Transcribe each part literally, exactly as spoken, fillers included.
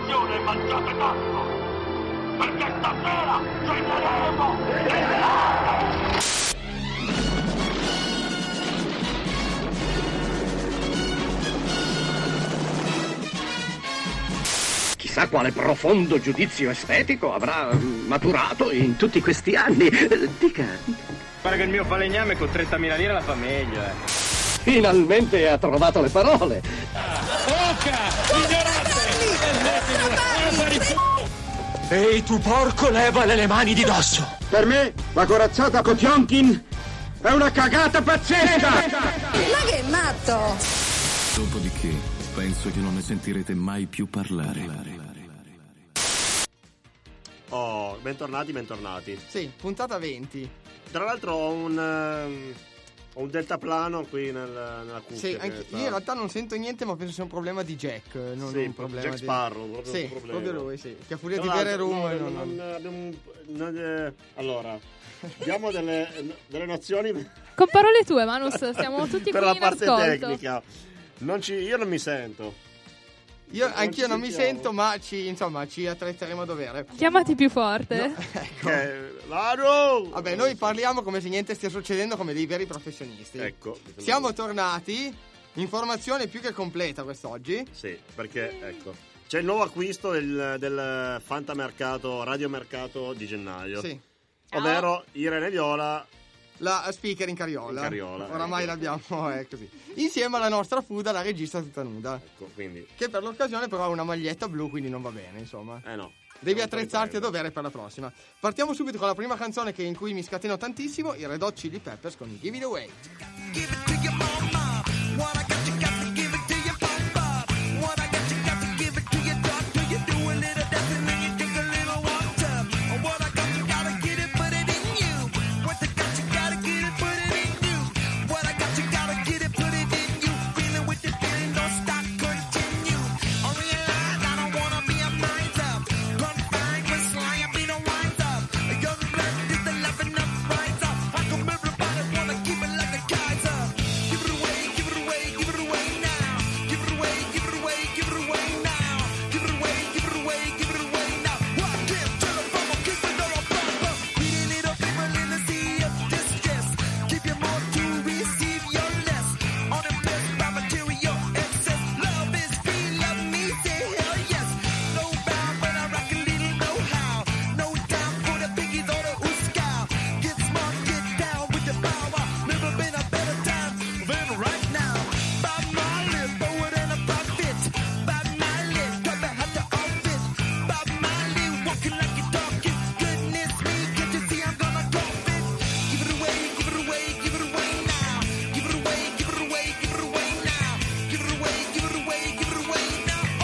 Attenzione, mangiate tanto! Perché stasera ceneremo le Chissà quale profondo giudizio estetico avrà maturato in tutti questi anni. Dica. Pare che il mio falegname con trentamila lire la fa meglio, eh. Finalmente ha trovato le parole. Oca! Ehi tu porco, levale le mani di dosso. Per me la corazzata Potionkin è una cagata pazzesca. Ma che matto! Dopodiché penso che non ne sentirete mai più parlare. Oh, bentornati, bentornati. Sì, puntata venti. Tra l'altro ho un um, ho un deltaplano qui nel, nella cuffia. Sì, anche, io in realtà non sento niente, ma penso sia un problema di Jack. Non sì, un problema Jack di... Sparrow, proprio sì, un problema. proprio lui, sì. Che a furia Tra di bere rum. no, non, non, non... abbiamo, non, eh, allora, diamo delle, delle nozioni con parole tue, Manus, siamo tutti per qui la in parte ascolto. tecnica. Non ci, io non mi sento. Io, non anch'io non mi sentiamo. sento, ma ci, insomma, ci attrezzeremo a dovere. Chiamati più forte. No, ecco. Okay. Laro! Vabbè, noi parliamo come se niente stia succedendo, come dei veri professionisti. Ecco. Siamo tornati. Informazione più che completa quest'oggi. Sì, perché ecco, c'è il nuovo acquisto del, del fantamercato, radiomercato di gennaio. Sì. Ovvero Irene Viola, la speaker in carriola. In carriola, Oramai ecco. l'abbiamo, è così. Insieme alla nostra Fuda, la regista tutta nuda. Ecco, quindi. Che per l'occasione però ha una maglietta blu, quindi non va bene, insomma. Eh no. Devi attrezzarti a dovere per la prossima. Partiamo subito con la prima canzone che in cui mi scateno tantissimo, i Red Hot Chili Peppers con Give It Away. Give it to your mama. What I got, you got to give it to your papa. What I got, you got to give it to your doctor. You do a little dancing and you take a little water. What I got, you gotta get it, put it in you. What I got, you gotta get it, put it in you. What I got, you gotta get it, put it in you. Feeling with the feeling, don't stop, continue. I realize I don't wanna be a miser. Confined with sly, I be no wiser. A young blood is the loving up riser. How come everybody wanna keep it like a Kaiser? Give it away, give it away, give it away now. Give it away, give it away, give it away now. Give it away, give it away, give it away now. What give to the bubble, keep it all bubble. Pretty little people in the sea of distress. Give you more to receive your less. Unimpressed by material excess. Love is free, love me, say hell yes. No bound, but I rock a little know-how. No time for the biggies or the ooskow. Get smart, get down with the power. Never been a better time than right now. Bob Marley, forward and a profit. Bob Marley, come back at the office. Bob Marley, walking like you're talking. Goodness me, can't you see I'm gonna drop it? Give it away, give it away, give it away now. Give it away, give it away, give it away now. Give it away, give it away, give it away now. Oh,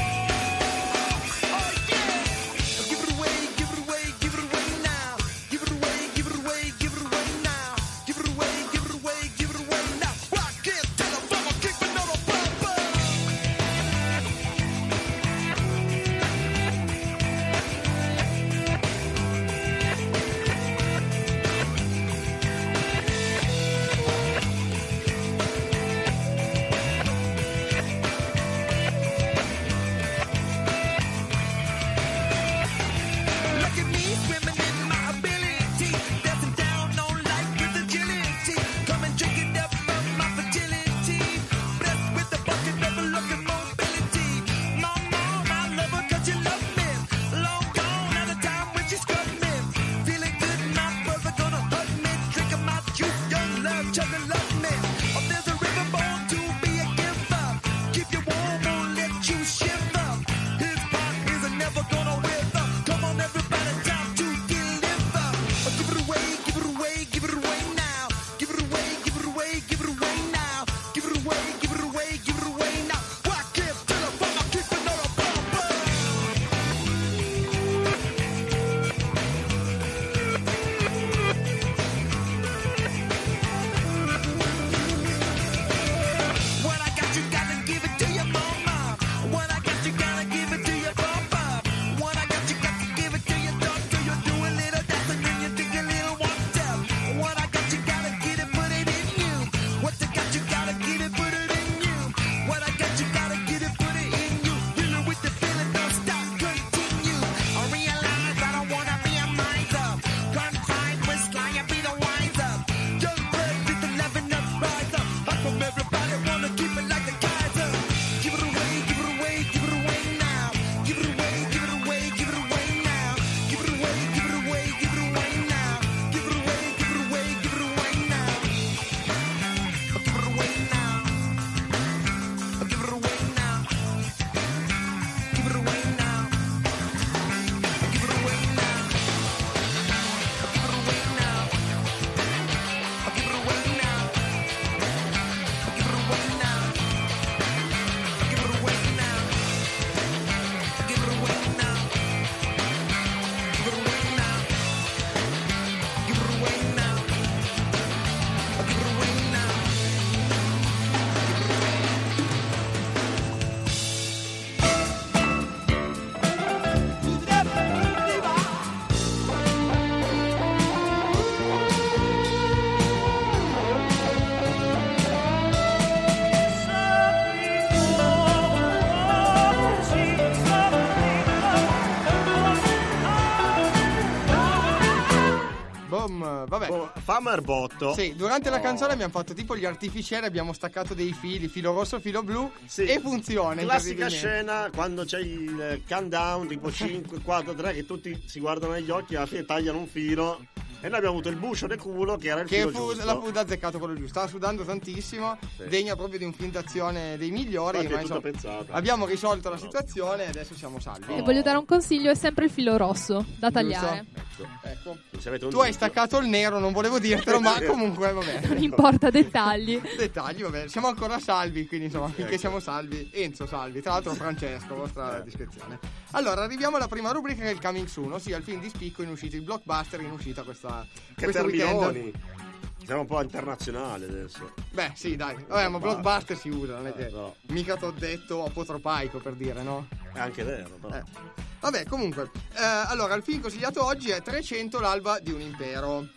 oh yeah. Give it away, give it away, give it away now. Give it away, give it away, give it away now. Give it away, give it away, give it away now. Rock it till the bubble, keep it on the bubble. Look at me swimming in my ability, dancing down on life with agility. Come and drink it up from my fragility. Blessed with a bucket of looking mobility. Mama, I love her 'cause you love me. Long gone at a time when she scrubbed me. Feeling good, my brother gonna hug me. Drinking my juice, young love, chugging love me. Oh, there's a river born to be a giver. Keep you warm, won't let you shiver. His part is never gonna wither. Come on, everybody, time to deliver. Oh, give it away, give it away, give it away now. Give it away, give it away, give it away now. Give it away, give it away, give it away now. Rock it till the bummer, keep it on the bumper. Summer Botto. Sì, durante la Oh. canzone abbiamo fatto tipo gli artificieri, abbiamo staccato dei fili, filo rosso, filo blu, Sì. e funziona. Classica incredibilmente. scena quando c'è il countdown tipo cinque, quattro, tre che tutti si guardano negli occhi e alla fine tagliano un filo e noi abbiamo avuto il bucio del culo che era il Che filo fu, giusto. la fu da azzeccato quello giusto. Stava sudando tantissimo, Sì. degna proprio di un film d'azione dei migliori. Infatti è Ma tutto insomma, pensato. abbiamo risolto la situazione e adesso siamo salvi. E voglio dare un consiglio, è sempre il filo rosso da tagliare. Giusto? Ecco. Se avete un Tu hai dubbio. staccato il nero, non volevo dirtelo, ma comunque vabbè. Non importa, dettagli. Dettagli, vabbè, siamo ancora salvi, quindi insomma, finché siamo salvi. Enzo salvi, tra l'altro Francesco, vostra discrezione. Allora, arriviamo alla prima rubrica che è il coming soon, ossia il film di spicco in uscita, il blockbuster in uscita questa, Che questo weekend. terminoni. Siamo un po' internazionali adesso. Beh, sì, dai. Vabbè, ma blockbuster si usa, non è che Eh, no. mica t'ho detto apotropaico, per dire, no? È anche vero, però. Eh. Vabbè, comunque, eh, allora, il film consigliato oggi è trecento l'alba di un impero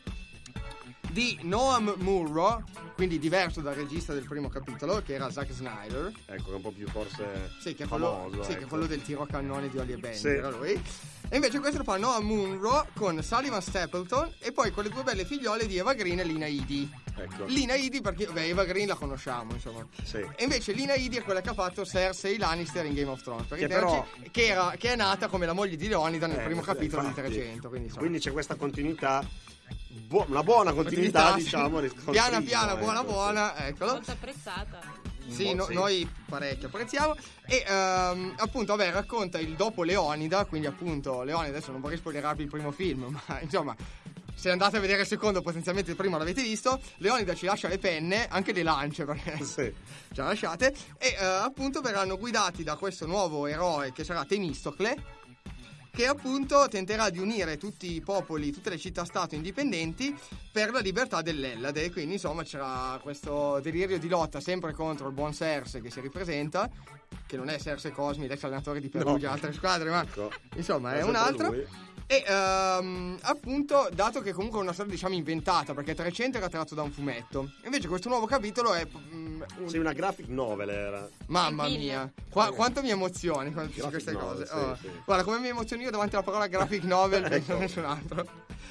di Noam Munro, quindi diverso dal regista del primo capitolo, che era Zack Snyder. Ecco, che è un po' più forse Sì, che è quello, famoso. sì, che è ecco. quello del tiro a cannone di Oli e Bender, Sì. era lui. E invece questo lo fa Noam Munro con Sullivan Stapleton e poi con le due belle figliole di Eva Green e Lina Headey. Ecco. Lina Headey perché, beh, Eva Green la conosciamo, insomma. Sì. E invece Lina Headey è quella che ha fatto Cersei Lannister in Game of Thrones, perché Che però- che, era, che è nata come la moglie di Leonida nel Eh, primo sì, capitolo infatti. di trecento, quindi insomma. Quindi c'è questa continuità, bu- una buona continuità, Continuità, sì. diciamo. ris- col piana primo, piana, ecco, buona sì. buona, eccolo. Molto apprezzata. Sì, Un po' no- sì. noi parecchio apprezziamo. E ehm, appunto, vabbè, racconta il dopo Leonida, quindi appunto Leonida, adesso non vorrei spoilerarvi il primo film, ma insomma, se andate a vedere il secondo, potenzialmente il primo l'avete visto. Leonida ci lascia le penne, anche le lance, perché Sì. ce la lasciate. E eh, appunto verranno guidati da questo nuovo eroe che sarà Temistocle, che appunto tenterà di unire tutti i popoli, tutte le città-stato indipendenti per la libertà dell'Ellade. Quindi insomma c'era questo delirio di lotta sempre contro il buon Cersei che si ripresenta, che non è Cersei Cosmi, l'ex allenatore di Perugia e No. altre squadre, ma Ecco. insomma è È un sempre altro. lui. E ehm, appunto, dato che comunque è una storia diciamo inventata, perché trecento era tratto da un fumetto, invece questo nuovo capitolo è mm, un- Sì, una graphic novel era. Mamma Film. mia, Qua- quanto mi emozioni quando dici Graphic queste novel, cose. sì, Oh. sì. Guarda, come mi emoziono io davanti alla parola graphic novel, penso a Ecco. nessun altro.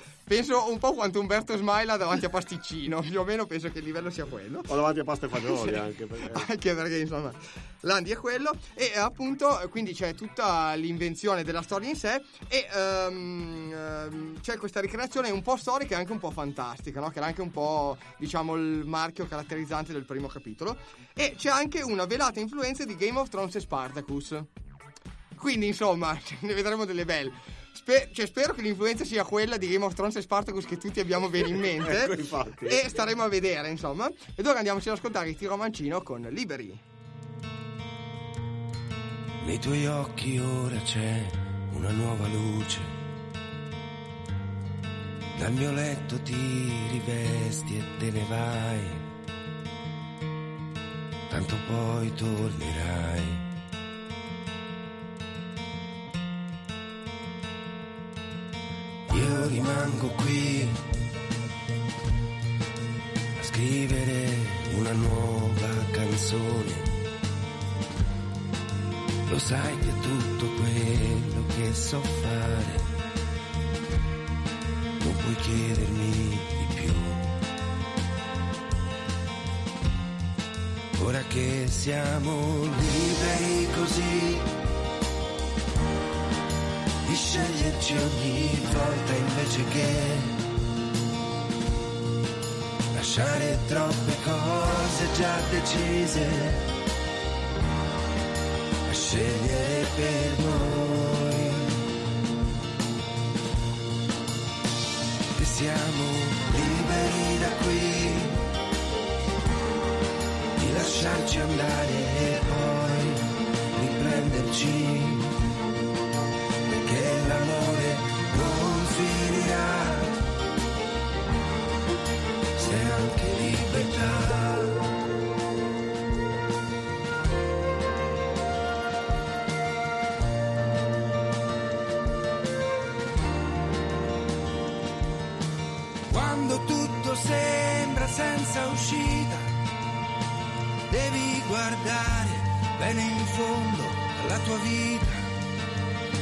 Penso un po' quanto Umberto Smaila davanti a Pasticcino, più o meno penso che il livello sia quello. O davanti a pasta e fagioli anche. Perché... Anche perché insomma Landi è quello. E appunto quindi c'è tutta l'invenzione della storia in sé. E ehm, ehm, c'è questa ricreazione un po' storica e anche un po' fantastica, no? Che era anche un po' diciamo il marchio caratterizzante del primo capitolo. E c'è anche una velata influenza di Game of Thrones e Spartacus. Quindi insomma ne vedremo delle belle. Spe- cioè, spero che l'influenza sia quella di Game of Thrones e Spartacus che tutti abbiamo bene in mente. Ecco, infatti. E staremo a vedere, insomma. Ed ora andiamoci ad ascoltare il tiro a mancino con Liberi. Nei tuoi occhi ora c'è una nuova luce. Dal mio letto ti rivesti e te ne vai. Tanto poi tornerai. Io rimango qui a scrivere una nuova canzone. Lo sai che tutto quello che so fare non puoi chiedermi di più. Ora che siamo liberi così di sceglierci ogni volta invece che lasciare troppe cose già decise a scegliere per noi, che siamo liberi da qui di lasciarci andare e poi riprenderci. Che l'amore non finirà se anche libertà. Quando tutto sembra senza uscita, devi guardare bene in fondo alla tua vita.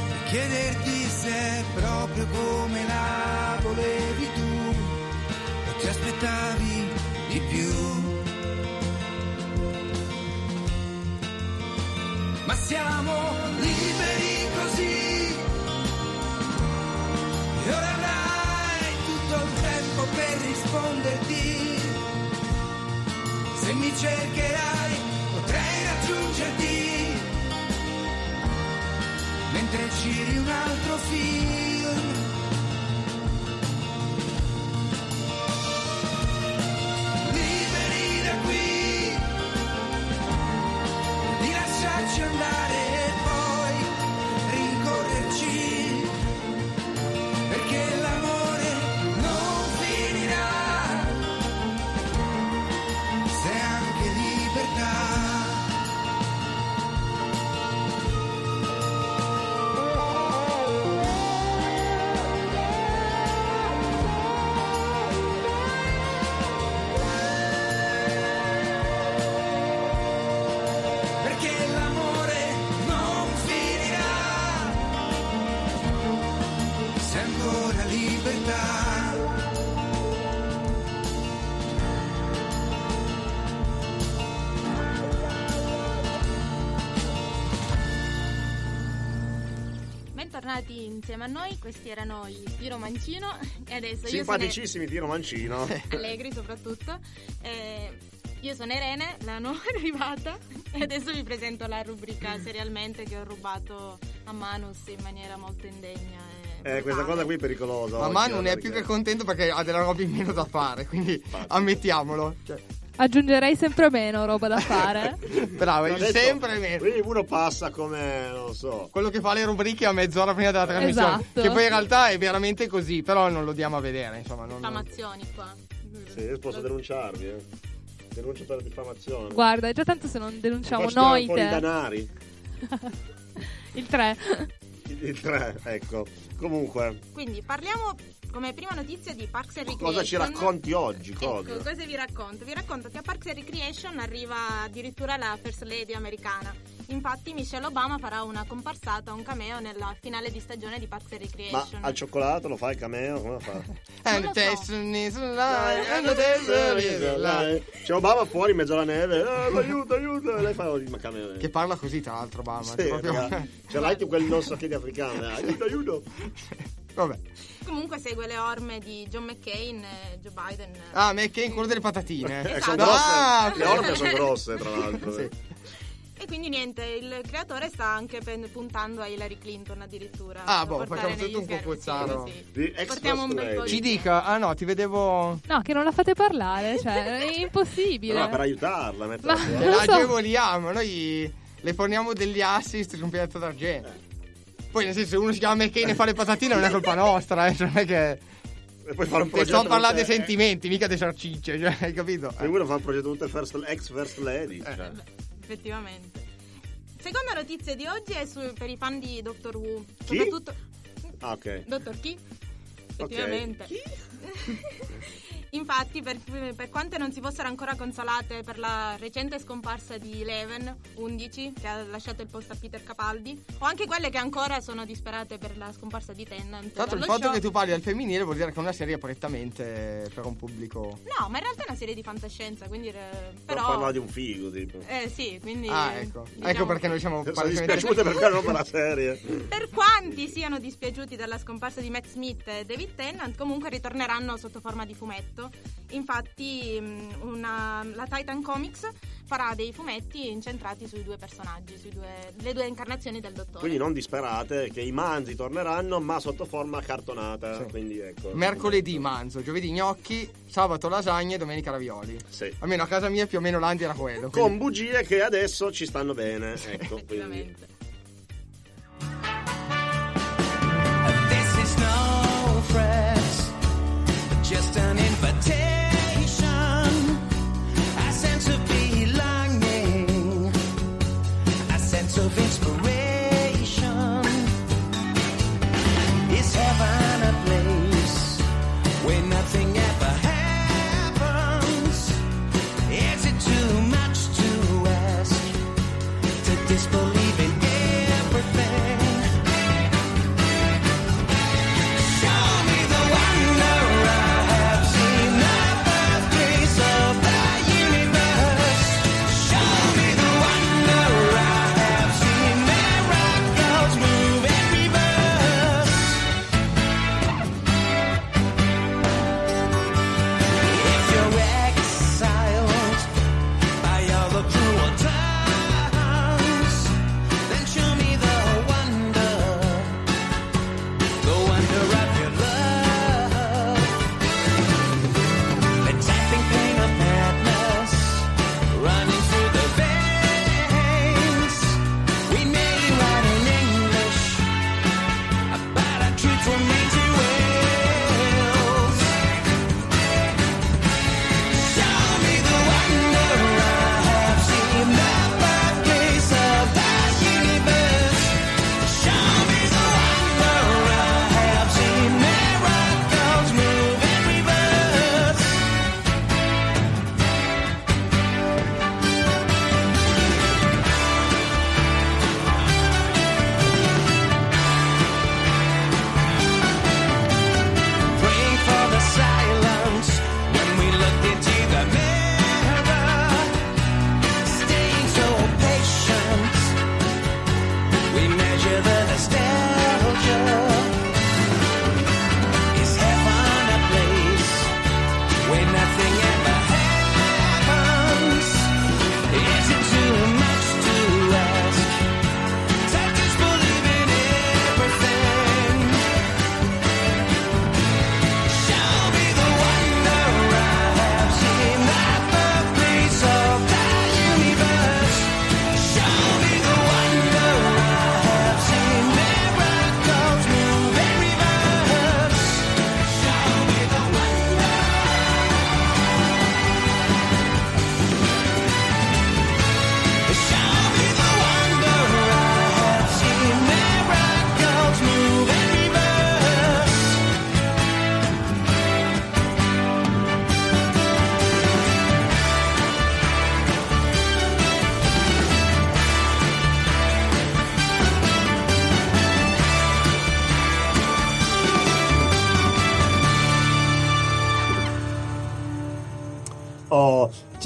Chiederti se è proprio come la volevi tu, o ti aspettavi di più. Ma siamo liberi così, e ora avrai tutto il tempo per risponderti. Se mi cercherai potrei raggiungerti mentre giri un altro film. Liberi da qui di lasciarci andare e poi rincorrerci, perché l'amore non finirà se è anche libertà. Bentornati insieme a noi, questi erano i Tiro Mancino e adesso io simpaticissimi sono Tiro Mancino, allegri soprattutto. Eh, io sono Irene, la nuova arrivata, e adesso vi presento la rubrica Serialmente che ho rubato a Manus in maniera molto indegna. Eh, questa cosa qui è pericolosa. Ma Manu ne è più che contento perché ha della roba in meno da fare, quindi ammettiamolo. Cioè. Aggiungerei sempre meno roba da fare. Bravo, il sempre meno. Quindi uno passa come, non lo so, quello che fa le rubriche a mezz'ora prima della trasmissione. Esatto. Che poi in realtà è veramente così, però non lo diamo a vedere, insomma. Non... Diffamazioni qua. Sì, io posso denunciarvi, eh. Denuncio per diffamazione. Guarda, è già tanto se non denunciamo Faccio noi un po' te. di danari. Il tre. Il tre, ecco. Comunque. Quindi parliamo come prima notizia di Parks and Recreation. Cosa ci racconti oggi? Cosa? Ecco, cosa vi racconto? Vi racconto che a Parks and Recreation arriva addirittura la First Lady americana. Infatti Michelle Obama farà una comparsata, un cameo nella finale di stagione di Parks and Recreation. Ma al cioccolato lo fa il cameo? Come lo fa? And the destiny is alive, and the destiny is alive. C'è Obama fuori in mezzo alla neve. Eh, aiuto, aiuto. E lei fa il cameo. Che parla così tra l'altro Obama. Sì, C'è proprio... ce l'hai tu quel non so che di africano. Eh. Aiuto, aiuto. Vabbè. Comunque segue le orme di John McCain e Joe Biden. Ah, McCain, quello delle patatine. Esatto. Sono grosse. Ah, le orme sono grosse, tra l'altro. Sì. E quindi niente, il creatore sta anche puntando a Hillary Clinton addirittura. Ah, boh, facciamo tutto un po' puzzaro. Sì, portiamo un bel po' di... Ci dica, ah no, ti vedevo... No, che non la fate parlare, cioè, è impossibile. No, per aiutarla, Ma metterla La so. agevoliamo, noi le forniamo degli assist su un piatto d'argento. Poi nel senso, se uno si chiama McCain e fa le patatine non è colpa nostra, eh, cioè non è che... E poi fare un Che progetto. sto parlando dei te, sentimenti, mica dei salsicce, cioè, hai capito? E uno fa un progetto tutte first, ex first lady. Eh. Cioè. Effettivamente. Seconda notizia di oggi è su, per i fan di Doctor Who. Chi? Soprattutto Ah, ok. Doctor Chi? Effettivamente. Okay. Infatti, per, per quante non si fossero ancora consolate per la recente scomparsa di Eleven, undici, che ha lasciato il posto a Peter Capaldi, o anche quelle che ancora sono disperate per la scomparsa di Tennant. Tra l'altro il dallo fatto show. che tu parli al femminile vuol dire che è una serie prettamente per un pubblico... No, ma in realtà è una serie di fantascienza, quindi... eh, Però Però... parla di un figo, tipo. Eh sì, quindi... Ah, ecco. diciamo- Ecco perché noi siamo... Sono dispiaciute per quello, non per la serie. Per quanti siano dispiaciuti dalla scomparsa di Matt Smith e David Tennant, comunque ritorneranno sotto forma di fumetto. Infatti mh, una, la Titan Comics farà dei fumetti incentrati sui due personaggi, sui due, le due incarnazioni del dottore. Quindi non disperate, che i manzi torneranno, ma sotto forma cartonata. Sì. Quindi ecco. Mercoledì manzo, giovedì gnocchi, sabato lasagne e domenica ravioli. Sì. Almeno a casa mia più o meno l'Andi era quello. Con quindi- bugie che adesso ci stanno bene. Ecco, quindi. Effettivamente. This is no threat, but just an invitation. A sense of belonging, a sense of inspiration. Is heaven a place where nothing ever happens? Is it too much to ask to disbelieve in it?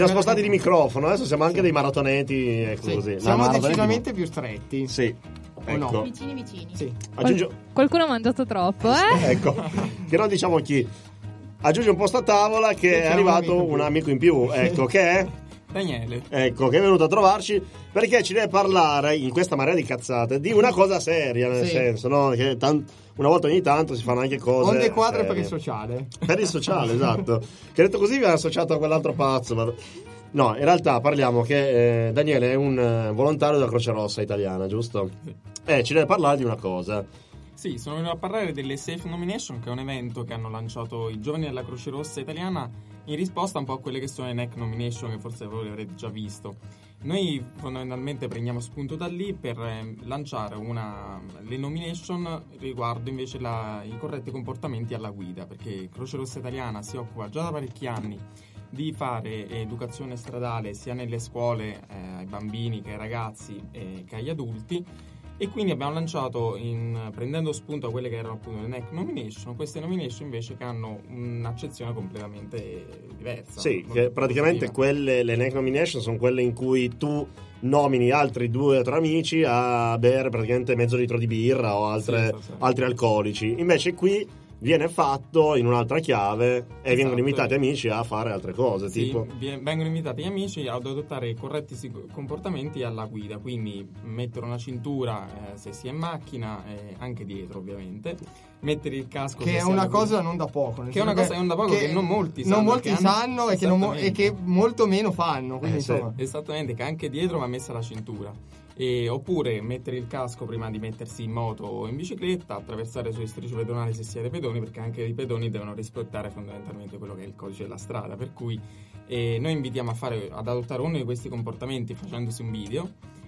siamo spostati di microfono, adesso siamo anche dei maratoneti e Sì, così. No, siamo maratoneti decisamente no. più stretti. Sì. O Ecco. no? Vicini vicini. Sì. Aggiungo... Qual- qualcuno ha mangiato troppo, eh? ecco, che non diciamo chi. Aggiunge un posto a tavola che Che è c'è arrivato un un amico amico in più, ecco, che è... Daniele. Ecco, che è venuto a trovarci perché ci deve parlare, in questa marea di cazzate, di una cosa seria, nel Sì. senso, no? Che tan- una volta ogni tanto si fanno anche cose Onde quadre serie. per il sociale. Per il sociale, esatto. Che detto così vi ha associato a quell'altro pazzo. Ma... No, in realtà parliamo che eh, Daniele è un eh, volontario della Croce Rossa italiana, giusto? Sì. Eh, ci deve parlare di una cosa. Sì, sono venuto a parlare delle Safe Nomination, che è un evento che hanno lanciato i giovani della Croce Rossa italiana in risposta un po' a quelle che sono le N E C Nomination, che forse voi avrete già visto. Noi fondamentalmente prendiamo spunto da lì per eh, lanciare una, le nomination riguardo invece la, i corretti comportamenti alla guida, perché Croce Rossa italiana si occupa già da parecchi anni di fare educazione stradale sia nelle scuole eh, ai bambini che ai ragazzi eh, che agli adulti, e quindi abbiamo lanciato, in, prendendo spunto da quelle che erano appunto le N E C Nomination, queste nomination invece che hanno un'accezione completamente diversa. Sì, molto che praticamente positiva. quelle, le N E C Nomination sono quelle in cui tu nomini altri due o tre amici a bere praticamente mezzo litro di birra o altre, Sì, sì, sì. altri alcolici. Invece qui viene fatto in un'altra chiave e Esatto. vengono invitati amici a fare altre cose, Sì, tipo... vie- vengono invitati gli amici ad adottare i corretti sic- comportamenti alla guida, quindi mettere una cintura eh, se si è in macchina, eh, anche dietro ovviamente, mettere il casco Che se è si è una alla guida. cosa non da poco. nel Che è una senso cosa non da poco, che non molti sanno, non molti che hanno- sanno e, che non mo- e che molto meno fanno. Quindi, Eh, sì. insomma, Esattamente, che anche dietro va messa la cintura. E, oppure mettere il casco prima di mettersi in moto o in bicicletta, attraversare sulle strisce pedonali se siete pedoni, perché anche i pedoni devono rispettare fondamentalmente quello che è il codice della strada, per cui eh, noi invitiamo a fare, ad adottare uno di questi comportamenti facendosi un video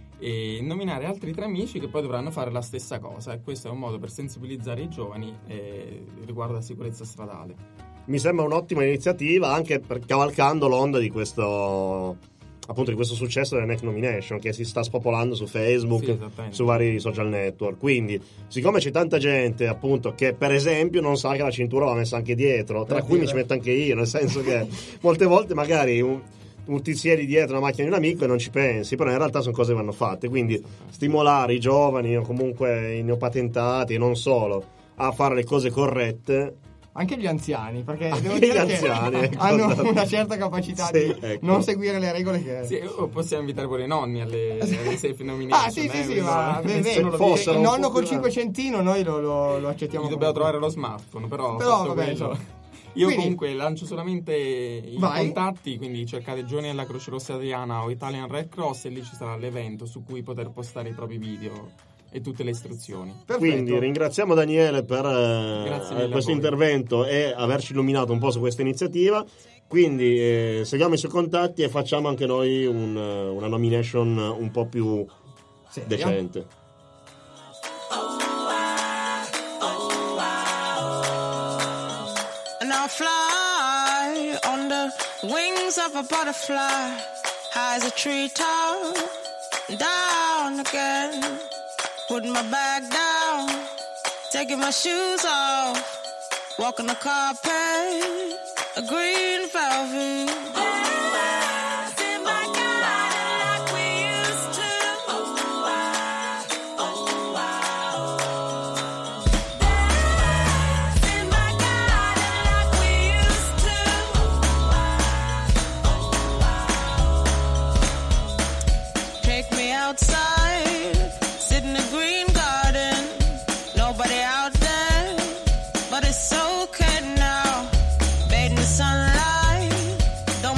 e nominare altri tre amici che poi dovranno fare la stessa cosa, e questo è un modo per sensibilizzare i giovani eh, riguardo alla sicurezza stradale. Mi sembra un'ottima iniziativa anche per cavalcando l'onda di questo... appunto di questo successo delle N E C Nomination che si sta spopolando su Facebook, Sì, esattamente. su vari social network. Quindi siccome c'è tanta gente appunto che per esempio non sa che la cintura va messa anche dietro, tra Per cui mi dire. ci metto anche io, nel senso che molte volte magari un, un ti siedi dietro una macchina di un amico e non ci pensi, però in realtà sono cose che vanno fatte, quindi stimolare i giovani o comunque i neopatentati e non solo a fare le cose corrette. anche gli anziani, perché Anche devo gli dire anziani, che ecco. hanno una certa capacità Sì, di ecco. non seguire le regole che... Sì, o possiamo invitare pure i nonni alle, alle safe nomination. Ah sì sì eh, sì, quello- ma beh, nessuno beh, lo fossero il un nonno po' col più- cinquecentino noi lo, lo, lo accettiamo. Gli dobbiamo trovare lo smartphone, però, Però, fatto vabbè, quello- insomma. Io Quindi- comunque lancio solamente i Vai. contatti, quindi cercate Giovani della Croce Rossa Italiana o Italian Red Cross e lì ci sarà l'evento su cui poter postare i propri video e tutte le istruzioni. Perfetto. Quindi ringraziamo Daniele per eh, Grazie mille a questo voi. intervento e averci illuminato un po' su questa iniziativa. Quindi eh, seguiamo i suoi contatti e facciamo anche noi un, eh, una nomination un po' più Seria? decente. And I'll fly on the wings of a butterfly, high as a treetop, down again. Putting my bag down, taking my shoes off, walking the carpet, a green velvet. Take me outside, sit in the green garden. Nobody out there, but it's okay now. Bathe in the sunlight,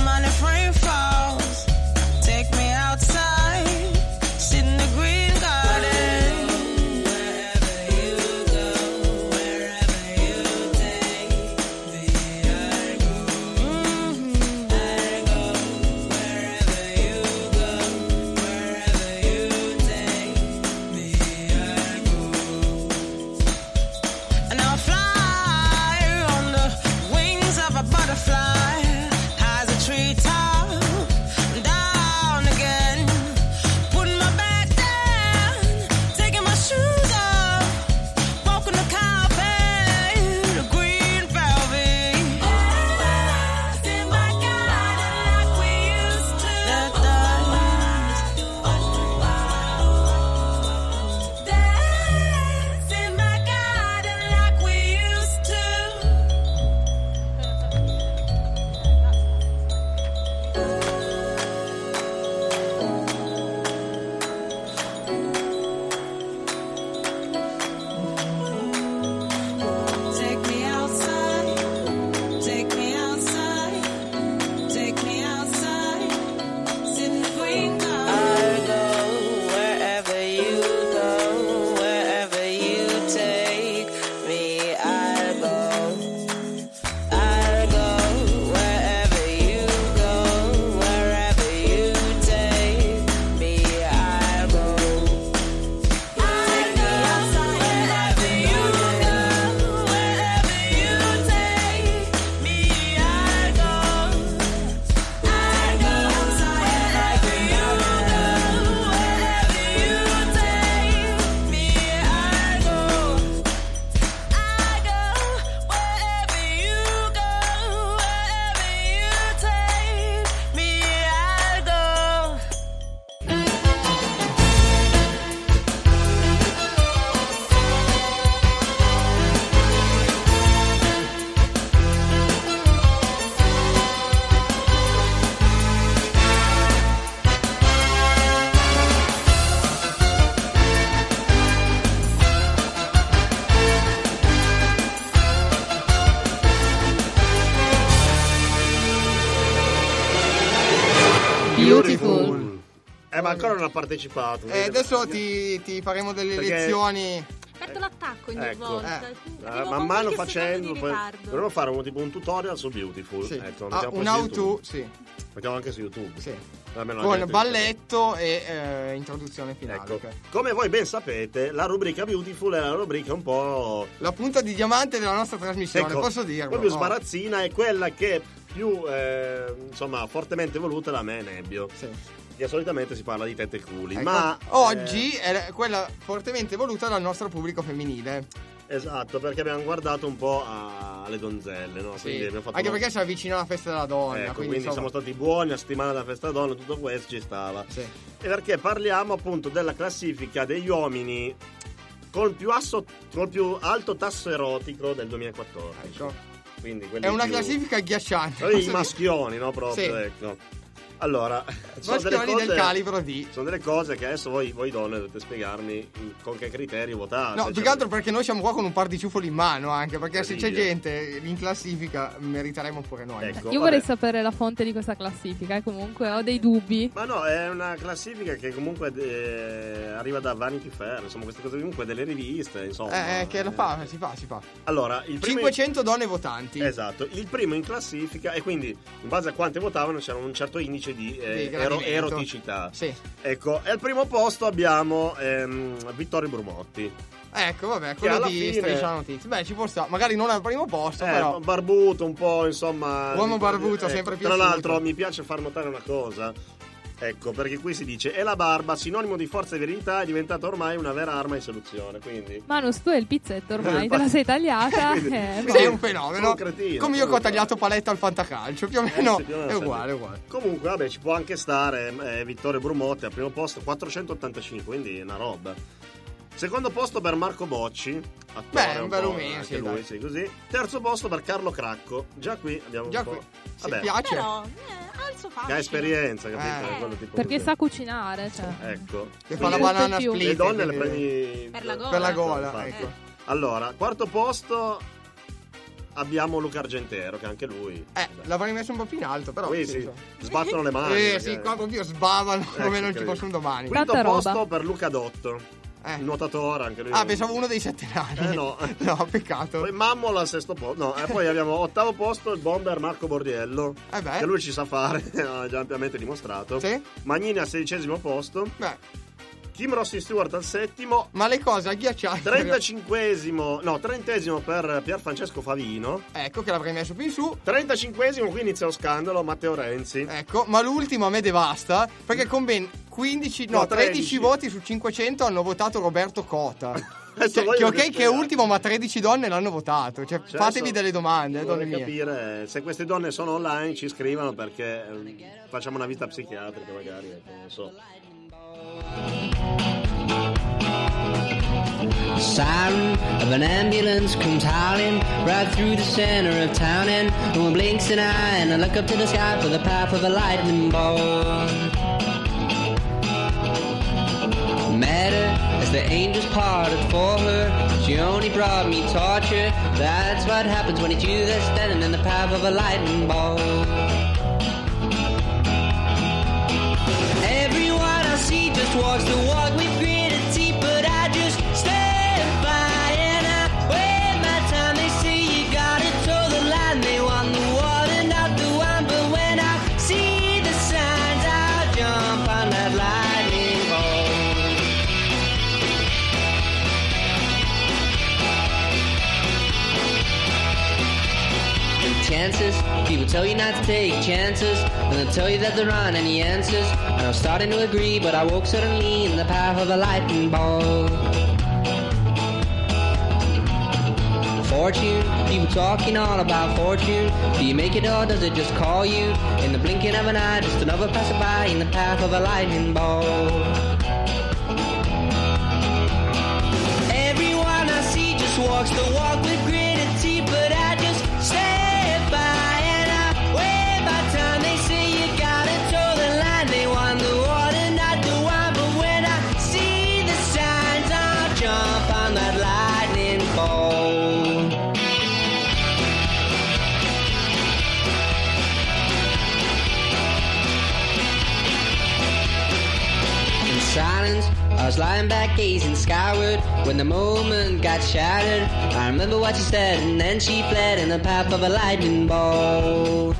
Beautiful. Eh, ma ancora non ha partecipato. Eh, adesso ti, ti faremo delle Perché- lezioni. Aperto l'attacco ogni Ecco. volta. Eh, Arrivo man con mano qualche facendo, secondo di poi ritardo. dovremmo fare un, tipo un tutorial su Beautiful. Sì. Ecco, Ah, mettiamo un poi su how to, YouTube. sì. Mettiamo anche su YouTube. Sì. Almeno la Con gente- balletto e eh, introduzione finale. Ecco. ok. Come voi ben sapete, la rubrica Beautiful è la rubrica un po'. La punta di diamante della nostra trasmissione, Ecco, posso dirlo? un po' più Oh. sbarazzina, è quella che più eh, insomma fortemente voluta da me e Nebbio. Sì. Che solitamente si parla di tette e culi. Ecco, Ma oggi è quella fortemente voluta dal nostro pubblico femminile. eh, esatto, perché abbiamo guardato un po' a- alle donzelle, no? Sì. Quindi abbiamo fatto Anche una- perché si avvicina la festa della donna. Ecco, quindi, quindi, siamo insomma, stati buoni a settimana della festa della donna, tutto questo ci stava. Sì. E perché parliamo appunto della classifica degli uomini col più, asso- col più alto tasso erotico del duemilaquattordici. Ecco. Quindi quelli È una più- classifica agghiacciante. Quelli posso i dire? maschioni, no? Proprio, Sì. ecco. Allora, sono delle, Maschioni cose, del calibro di. sono delle cose che adesso voi, voi donne dovete spiegarmi con che criterio votate. No, Cioè, più che altro perché noi siamo qua con un par di ciuffoli in mano, anche perché se c'è Incredibile. gente in classifica meriteremo pure noi. Ecco, Io vabbè. vorrei sapere la fonte di questa classifica e comunque ho dei dubbi. Ma no, è una classifica che comunque eh, arriva da Vanity Fair, insomma, queste cose comunque delle riviste, insomma. Eh, eh, che lo fa, si fa, si fa. Allora, il primo cinquecento donne votanti. Esatto, il primo in classifica e quindi in base a quante votavano c'era un certo indice di, eh, Di ero- gradimento. eroticità. Sì. Ecco, e al primo posto abbiamo ehm, Vittorio Brumotti. Ecco, vabbè, Che quello alla di fine- Striscia la Notizia. Beh, ci può stare. Magari non al primo posto, Eh, però. barbuto, un po', insomma. Uomo eh, barbuto, ecco, sempre Tra piaciuto. l'altro mi piace far notare una cosa. Ecco, perché qui si dice e la barba, sinonimo di forza e verità, è diventata ormai una vera arma di seduzione, quindi Manus, tu e il pizzetto ormai te la sei tagliata. Quindi- eh, quindi- Sei un Sono fenomeno. un cretino, Come io che ho comunque. tagliato paletta al fantacalcio, più o Eh, meno sì, più o meno è sì. uguale, è uguale. Comunque, vabbè, ci può anche stare eh, Vittorio Brumotti al primo posto, quattrocentottantacinque, quindi è una roba. Secondo posto per Marco Bocci, attore, Beh, è un un bel po', umino, anche sì, lui, dai. sì, così. Terzo posto per Carlo Cracco. Già qui abbiamo Già un po'. qui. Se Vabbè, piace. Però eh, ha il suo fascino. che ha esperienza, capito? Eh. Quello tipo Perché così. sa cucinare, cioè. Ecco. Che fa la Sì. banana Più. split. Le donne le quindi- prendi Per la gola. Per la gola, Infatti. ecco. Allora, quarto posto abbiamo Luca Argentero, che anche lui. Eh, vabbè. l'avrei messo un po' più in alto, però. Qui sì, sì, insomma. sbattono le mani. Eh perché- sì, qua proprio sbavano Ecco, come non ci credo. fosse un domani. Quinto Tanta roba. posto per Luca Dotto, Eh. nuotatore anche lui. Ah, pensavo uno dei sette nani. Eh, no. No, peccato. Poi Mammola al sesto posto. No, e poi abbiamo ottavo posto il bomber Marco Bordiello. Eh beh. Che lui ci sa fare, ha già ampiamente dimostrato. Sì. Magnini al sedicesimo posto. Beh, Kim Rossi Stewart al settimo. ma le cose agghiacciate. trentacinquesimo, no, trentesimo per Pier Francesco Favino. Ecco che l'avrei messo più in su. trentacinquesimo, qui inizia lo scandalo, Matteo Renzi. Ecco, ma l'ultimo a me devasta perché con ben quindici, no, No, tredici tredici voti su cinquecento hanno votato Roberto Cota. Adesso Cioè, voi che ok dovete che è spiegare. ultimo, ma tredici donne l'hanno votato. Cioè, Cioè, fatevi adesso delle domande, eh, donne vorrei mie. capire se queste donne sono online, ci scrivano perché eh, facciamo una vita psichiatrica magari, ecco, non so. Siren of an ambulance comes howling right through the center of town, and one blinks an eye, and I look up to the sky for the path of a lightning bolt. Matter as the angels parted for her, she only brought me torture. That's what happens when it's you that's standing in the path of a lightning bolt. Everyone I see just walks the walk with gritted teeth, but I just stand by and I wait my time. They say you gotta toe the line, they want the water, not the wine, but when I see the signs, I'll jump on that lightning bolt. And chances, people tell you not to take chances, and they'll tell you that there aren't any answers. And I'm starting to agree, but I woke suddenly in the path of a lightning bolt. Fortune, people talking all about fortune. Do you make it or does it just call you? In the blinking of an eye, just another passerby in the path of a lightning bolt. Everyone I see just walks the walk with gritted teeth, but I just stand by and I wait my time. They say you gotta toe the line, they want the water, not the wine, but when I see the signs, I'll jump on that lightning bolt. silence. I was lying back gazing skyward when the moment got shattered. I remember what she said and then she fled in the path of a lightning bolt.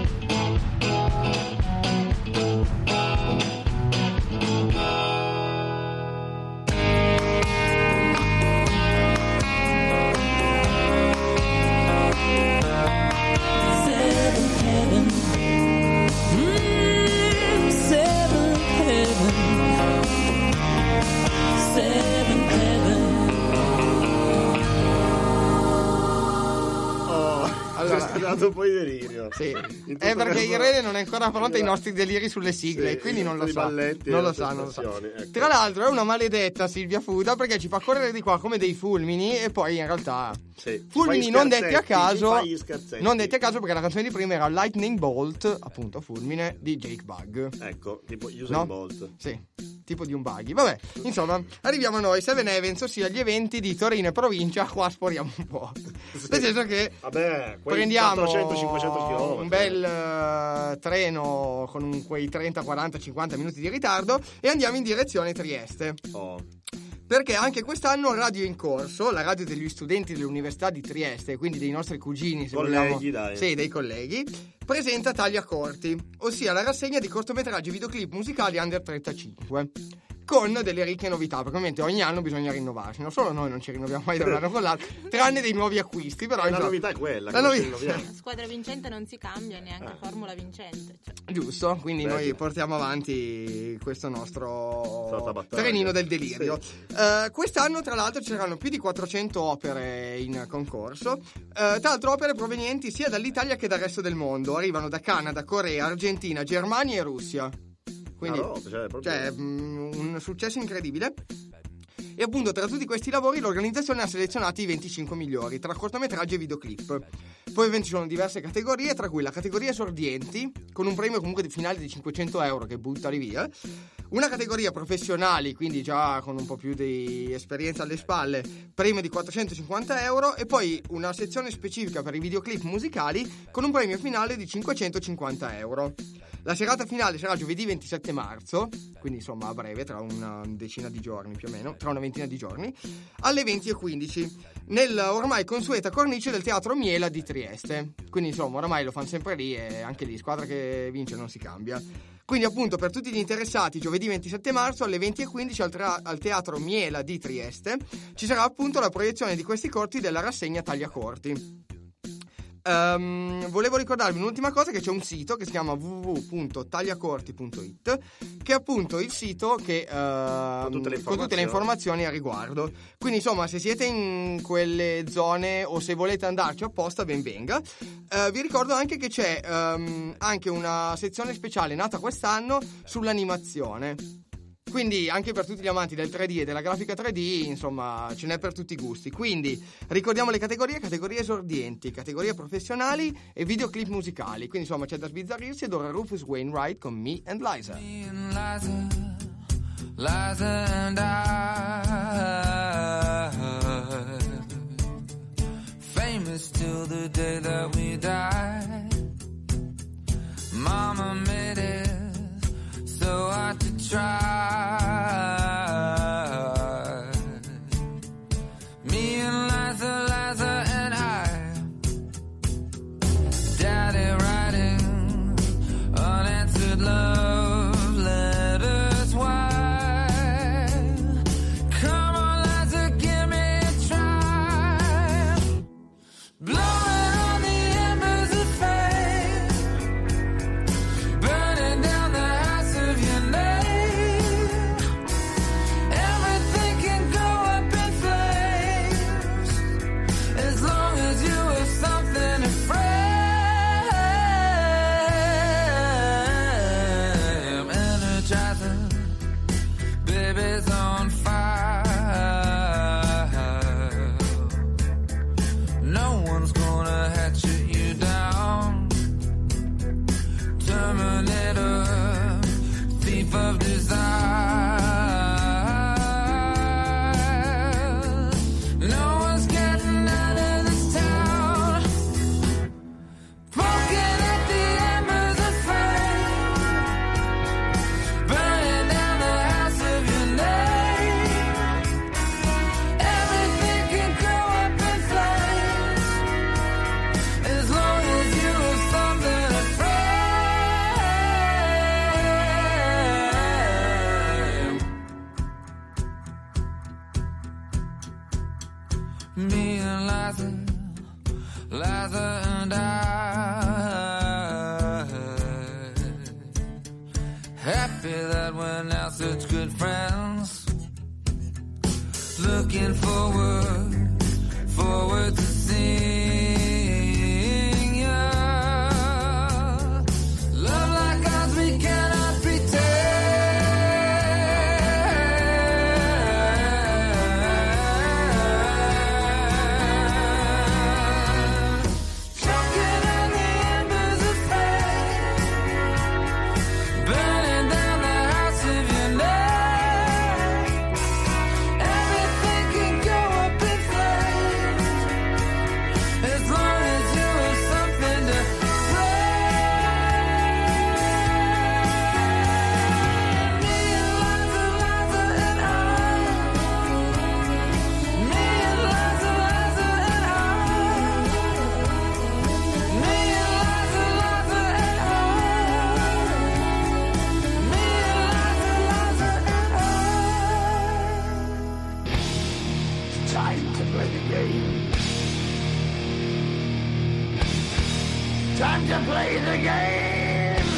Un po' di delirio. Sì. È perché Irene non è ancora pronta ai nostri deliri sulle sigle, sì, quindi non lo sa. Non lo sa, non lo sa. Ecco. Tra l'altro è una maledetta Silvia Fuda perché ci fa correre di qua come dei fulmini e poi in realtà sì. fulmini non detti a caso. Non detti a caso perché la canzone di prima era Lightning Bolt, appunto fulmine di Jake Bugg. Ecco, tipo Usain no? Bolt. Sì. Tipo di un buggy. Vabbè, insomma, arriviamo a noi, Seven Events, ossia gli eventi di Torino e provincia. Qua sporiamo un po'. Sì. Nel senso che vabbè, prendiamo quattrocento cinquecento chilometri. Un bel uh, treno con un, quei trenta, quaranta, cinquanta minuti di ritardo e andiamo in direzione Trieste. Oh. Perché anche quest'anno Radio in Corso, la radio degli studenti dell'Università di Trieste, quindi dei nostri cugini, se colleghi, vogliamo, dai. Sì, dei colleghi, presenta Tagliacorti, ossia la rassegna di cortometraggi e videoclip musicali under trentacinque. Con delle ricche novità, perché ovviamente ogni anno bisogna rinnovarsi, non solo noi non ci rinnoviamo mai da un anno con l'altro, tranne dei nuovi acquisti, però la insomma, novità è quella, la novità. La squadra vincente non si cambia, neanche Ah. formula vincente, cioè. Giusto, quindi Beh, noi sì. portiamo avanti questo nostro Stata battaglia. trenino del delirio. Sì. Uh, quest'anno tra l'altro ci saranno più di quattrocento opere in concorso, uh, tra l'altro opere provenienti sia dall'Italia che dal resto del mondo, arrivano da Canada, Corea, Argentina, Germania e Russia. Quindi Ah, no, cioè, proprio... cioè, mh, un successo incredibile. E appunto tra tutti questi lavori l'organizzazione ha selezionato i venticinque migliori tra cortometraggi e videoclip. Poi ovviamente ci sono diverse categorie, tra cui la categoria esordienti, con un premio comunque di finale di cinquecento euro che buttali via, una categoria professionali, quindi già con un po' più di esperienza alle spalle, premio di quattrocentocinquanta euro, e poi una sezione specifica per i videoclip musicali con un premio finale di cinquecentocinquanta euro. La serata finale sarà giovedì ventisette marzo, quindi insomma a breve, tra una decina di giorni più o meno, tra una ventina di giorni, alle venti e quindici, nella ormai consueta cornice del Teatro Miela di Trieste. Quindi insomma oramai lo fanno sempre lì e anche lì squadra che vince non si cambia. Quindi appunto per tutti gli interessati giovedì ventisette marzo alle venti e quindici al, tra- al Teatro Miela di Trieste ci sarà appunto la proiezione di questi corti della rassegna Tagliacorti. Um, volevo ricordarvi un'ultima cosa, che c'è un sito che si chiama w w w punto tagliacorti punto i t, che è appunto il sito che uh, con, tutte le con tutte le informazioni a riguardo. Quindi insomma se siete in quelle zone o se volete andarci apposta, ben venga. Uh, vi ricordo anche che c'è um, anche una sezione speciale nata quest'anno sull'animazione. Quindi anche per tutti gli amanti del tre D e della grafica tre D, insomma, ce n'è per tutti i gusti. Quindi ricordiamo le categorie: categorie esordienti, categorie professionali e videoclip musicali. Quindi insomma c'è da sbizzarrirsi, ed ora Rufus Wainwright con Me and Liza. Me and Liza, Liza and I, famous till the day that we die. Mama made it so hard to try. Me and Liza, Liza and I, Daddy writing unanswered love letters. Why? Come on, Liza, give me a try. Blowing on the embers of fame, burning Liza, Liza and I, happy that we're now such good friends, looking forward, forward to seeing ya. Love like ours we cannot pretend. Choking in the embers of flame, burning down the house of your name. Everything can go up in flames as long as you have something to say. Me and Liza, Liza and I. Me and Liza, Liza and I. Me and Liza, Liza and I. Me and Liza, Liza and I. Time to play the game. Time to play the game.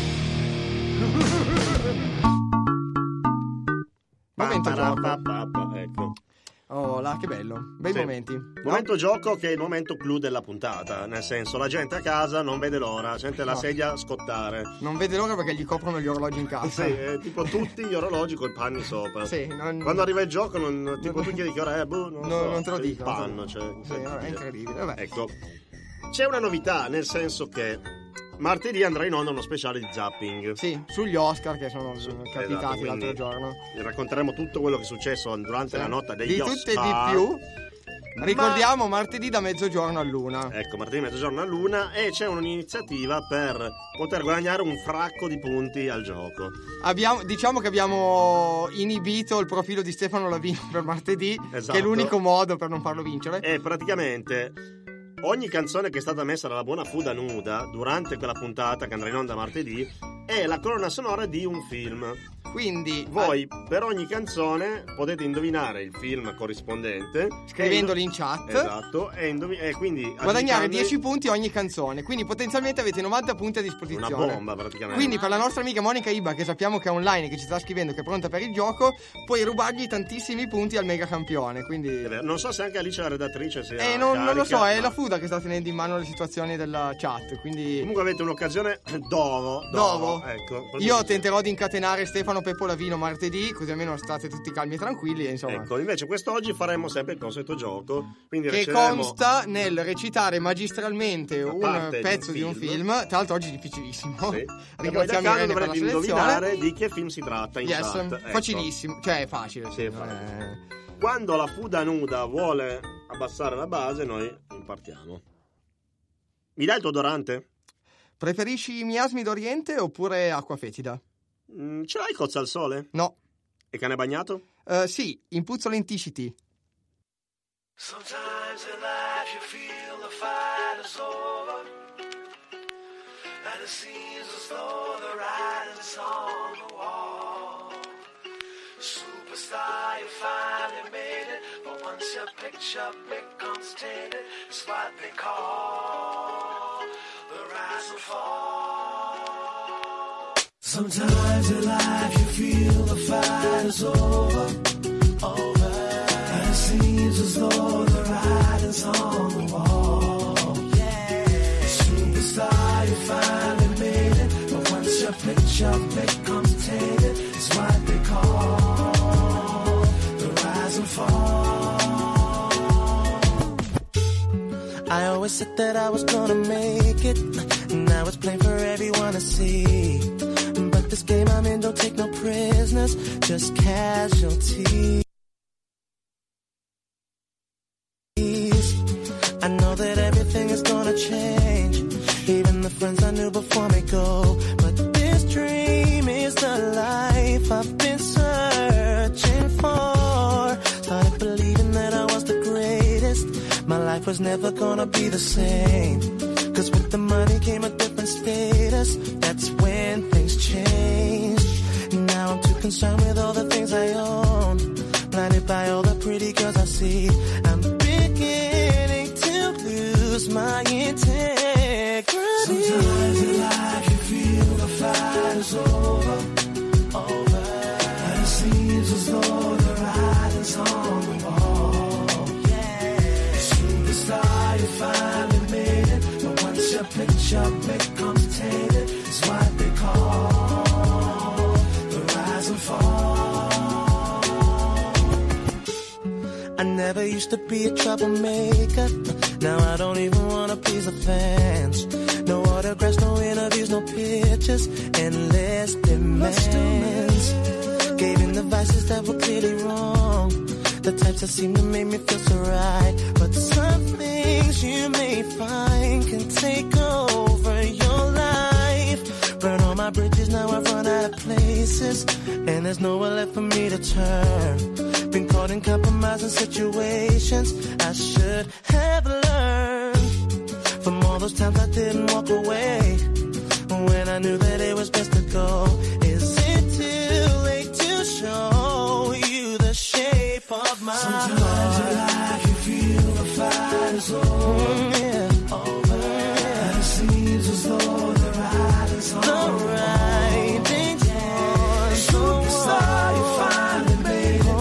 Momento gioco. Pa-pa-ra-pa-pa-pa, ecco. Oh, là, che bello. Bei Sì. momenti. Momento gioco che è il momento clou della puntata, nel senso la gente a casa non vede l'ora, sente la No. sedia scottare. Non vede l'ora perché gli coprono gli orologi in casa. Sì, eh, tipo tutti gli orologi col panni sopra. Sì, non- Quando arriva il gioco, non, tipo tu chiedi che ora è, boh, non, No, so, non te lo il dico. panno, cioè, Sì, è incredibile. Vabbè. Ecco, c'è una novità, nel senso che martedì andrà in onda uno speciale di zapping. Sì, sugli Oscar che sono capitati Esatto, quindi l'altro giorno. Racconteremo tutto quello che è successo durante la notte degli Di Oscar. tutte e di più. Ricordiamo martedì da mezzogiorno all'una. Ecco, martedì mezzogiorno a luna e c'è un'iniziativa per poter guadagnare un fracco di punti al gioco. Abbiamo, diciamo che abbiamo inibito il profilo di Stefano Lavino per martedì, Esatto. che è l'unico modo per non farlo vincere. E praticamente ogni canzone che è stata messa dalla buona Fuda Nuda durante quella puntata che andrà in onda martedì è la colonna sonora di un film. Quindi voi per ogni canzone potete indovinare il film corrispondente scrivendoli e in chat. Esatto, e, indovi- e quindi Guadagnare aggiungendo dieci punti ogni canzone, quindi potenzialmente avete novanta punti a una disposizione. bomba praticamente. Quindi per la nostra amica Monica Iba, che sappiamo che è online e che ci sta scrivendo, che è pronta per il gioco, puoi rubargli tantissimi punti al mega campione. Quindi È vero, non so se anche Alice la redattrice sia Eh, non, non lo carica, so, è ma la Fuda che sta tenendo in mano le situazioni della chat, quindi comunque avete un'occasione d'oro. Dovo. Ecco. Io tenterò di incatenare Stefano Peppo Lavino martedì, così almeno state tutti calmi e tranquilli, e insomma. Ecco, invece quest'oggi faremo sempre il consueto gioco, quindi Che riceveremo consta nel recitare magistralmente un parte di un pezzo di un film. film. Tra l'altro oggi è difficilissimo. Sì. E poi da Ringraziamo caso Irene per la dovrete selezione. indovinare di che film si tratta in Yes, chat. Ecco. facilissimo, cioè è facile. Sì, è non facile. Quando la Fuda Nuda vuole abbassare la base, noi impartiamo. Mi dai il tuo odorante? Preferisci miasmi d'Oriente oppure acqua fetida? Mm, ce l'hai cozza al sole? No. E cane bagnato? Eh, sì, impuzzola in T-City. Sometimes in life you feel the fight is over, and it seems as though the writing's on the wall. Superstar, you finally made it, but once your picture becomes tainted, it's what they call the rise and fall. Sometimes in life you feel the fight is over, over, and it seems as though the writing's on the wall. Yeah, superstar, you finally made it, but once your picture becomes tainted, it's what they call the rise and fall. I always said that I was gonna make it, now it's plain for everyone to see. But this game I'm in don't take no prisoners, just casualties. I know that everything is gonna change, even the friends I knew before me go. But this dream is the life I've been searching for. Started believing that I was the greatest, my life was never gonna be the same. Cause with the money came a different status, that's when things changed. Now I'm too concerned with all the things I own, blinded by all the pretty girls I see. I'm beginning over, over. And it seems as though the writing's on the wall. Yeah, superstar, you finally made it. But once your picture becomes tainted, it's what they call the rise and fall. I never used to be a troublemaker. Now I don't even wanna please the fans. No autographs, no interviews, no pictures, endless demands. Gave in the vices that were clearly wrong, the types that seem to make me feel so right. But some things you may find can take over your life. Burn all my bridges, now I've run out of places, and there's nowhere left for me to turn. Been caught in compromising situations I should have learned from all those times I didn't walk away when I knew that it was best to go. Is it too late to show you the shape of my Sometimes heart? In life you feel the fight is over, mm, yeah. over. And it seems as though the ride is on. The ride is on. Superstar, you finally made it.